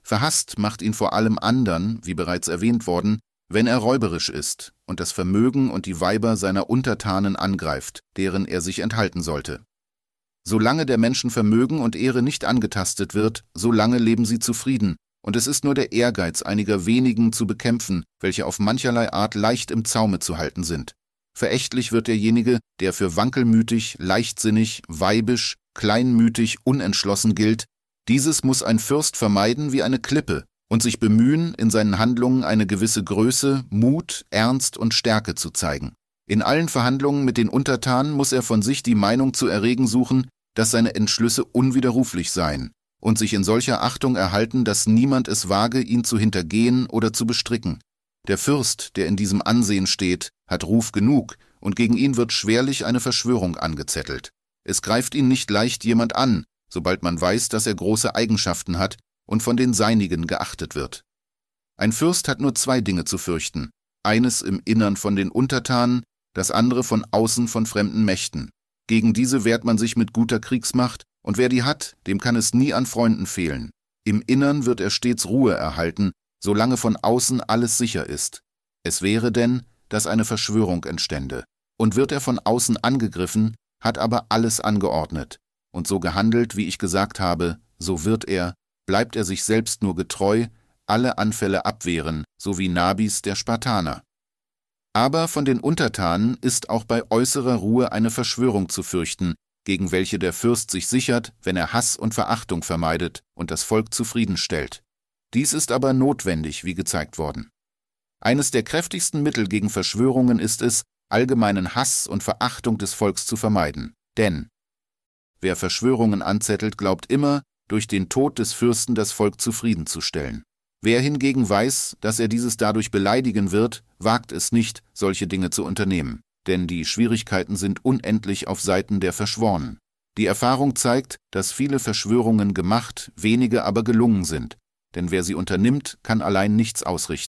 Verhasst macht ihn vor allem andern, wie bereits erwähnt worden, wenn er räuberisch ist und das Vermögen und die Weiber seiner Untertanen angreift, deren er sich enthalten sollte. Solange der Menschen Vermögen und Ehre nicht angetastet wird, solange leben sie zufrieden, und es ist nur der Ehrgeiz einiger wenigen zu bekämpfen, welche auf mancherlei Art leicht im Zaume zu halten sind. Verächtlich wird derjenige, der für wankelmütig, leichtsinnig, weibisch, kleinmütig, unentschlossen gilt. Dieses muss ein Fürst vermeiden wie eine Klippe und sich bemühen, in seinen Handlungen eine gewisse Größe, Mut, Ernst und Stärke zu zeigen. In allen Verhandlungen mit den Untertanen muss er von sich die Meinung zu erregen suchen, dass seine Entschlüsse unwiderruflich seien und sich in solcher Achtung erhalten, dass niemand es wage, ihn zu hintergehen oder zu bestricken. Der Fürst, der in diesem Ansehen steht, hat Ruf genug, und gegen ihn wird schwerlich eine Verschwörung angezettelt. Es greift ihn nicht leicht jemand an, sobald man weiß, dass er große Eigenschaften hat und von den Seinigen geachtet wird. Ein Fürst hat nur 2 Dinge zu fürchten, eines im Innern von den Untertanen, das andere von außen von fremden Mächten. Gegen diese wehrt man sich mit guter Kriegsmacht, und wer die hat, dem kann es nie an Freunden fehlen. Im Innern wird er stets Ruhe erhalten, solange von außen alles sicher ist. Es wäre denn, dass eine Verschwörung entstände. Und wird er von außen angegriffen, hat aber alles angeordnet. Und so gehandelt, wie ich gesagt habe, so bleibt er sich selbst nur getreu, alle Anfälle abwehren, so wie Nabis der Spartaner. Aber von den Untertanen ist auch bei äußerer Ruhe eine Verschwörung zu fürchten, gegen welche der Fürst sich sichert, wenn er Hass und Verachtung vermeidet und das Volk zufriedenstellt. Dies ist aber notwendig, wie gezeigt worden. Eines der kräftigsten Mittel gegen Verschwörungen ist es, allgemeinen Hass und Verachtung des Volks zu vermeiden. Denn wer Verschwörungen anzettelt, glaubt immer, durch den Tod des Fürsten das Volk zufriedenzustellen. Wer hingegen weiß, dass er dieses dadurch beleidigen wird, wagt es nicht, solche Dinge zu unternehmen, denn die Schwierigkeiten sind unendlich auf Seiten der Verschworenen. Die Erfahrung zeigt, dass viele Verschwörungen gemacht, wenige aber gelungen sind, denn wer sie unternimmt, kann allein nichts ausrichten.